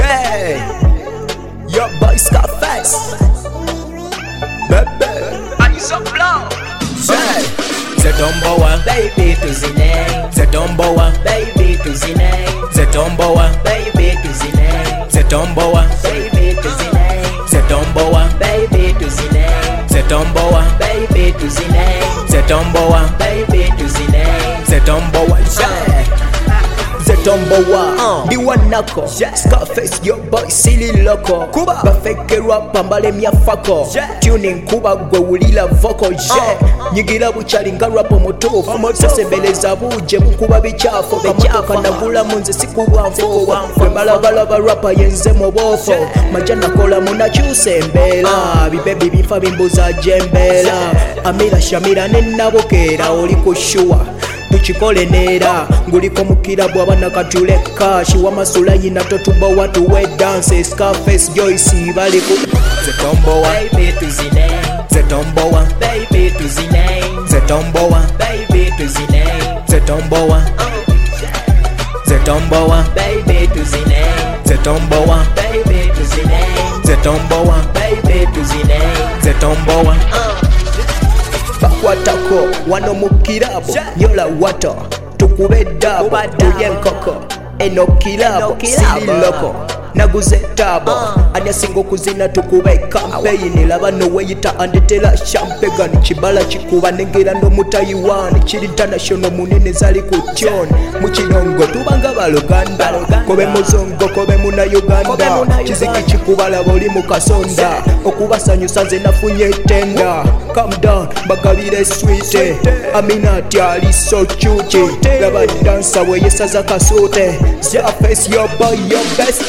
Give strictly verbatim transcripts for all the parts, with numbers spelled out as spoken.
Yeah, your boy Scarface, baby, I so blow. yeah. Zetomboa, Baby to Zine, Zetomboa, baby to Zine, Zetomboa, baby to Zine, Zetomboa, baby to Zine, Zetomboa, baby to Zine, Zetomboa, baby to Zine, Zetomboa, baby to Zine. Zetomboa, yeah. Zetomboa, di wanako, Scarface, your boy silly loco. Kuba, bafeke rap ambale myafako. Tuning kuba gwe wulila vocal, yeah. Nyigira buchalinga rap omutufu. Sesebeleza buje mukuba bichafu. Kamotoka nagula munze sikuwa mfu. Kwe malabalaba rapa yenze mubofo. Majana kola munakyuse mbela. Bibebi bifa bimbuza jembela. Amira shamira nenabokera oli kushua. Tukikole nera nguliko mukirabu abana katuleka shiwa masula yina totuba watu we dance Scarface Joyce bali ku Zetomboa, Baby to Zine, Zetomboa, baby to Zine, Zetomboa, baby to Zine, Zetomboa, Zetomboa, baby to Zine, Zetomboa, baby to Zine, Zetomboa, baby to Zine. Zetomboa. Bakwatako wano mukirabo nyola wato tukube dabo tuye nkoko eno kilabo sili loko naguze tabo anyasingo kuzina tukube campaign laba no weyita andetela champagne kibala kikuba nengera ndo mu Taiwan kiri international munene zali ku tyon mu kinongo tubanga baluganda kobe muzongo kobe muna Uganda kiziki kikubala boli mu kasonda okubasanyusa nze nafunye tenda calm down bagabire sweet Aminati ali so cute laba dancer we yesaza kasute Scarface your boy your best.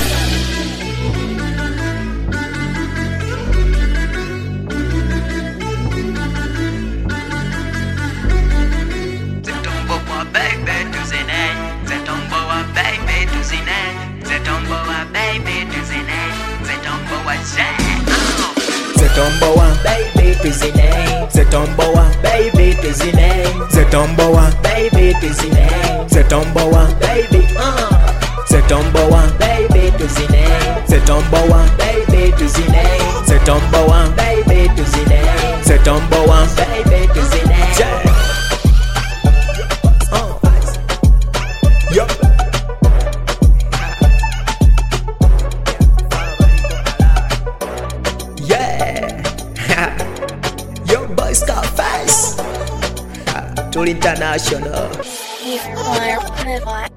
Zetomboa, baby to Zine, Zetomboa, baby to Zine, Zetomboa, baby to Zine, Zetomboa, yeah. Zetomboa, Baby to Zine, Zetomboa, baby to Zine, Zetomboa, baby to Zine, Zetomboa, baby, uh, Zetomboa, baby to Zine, Zetomboa, baby to Zine, Zetomboa, baby to Zine, Zetomboa, baby to Zine. yeah. Uh. Yup. Yeah. Your boy Scarface. Tool International. If I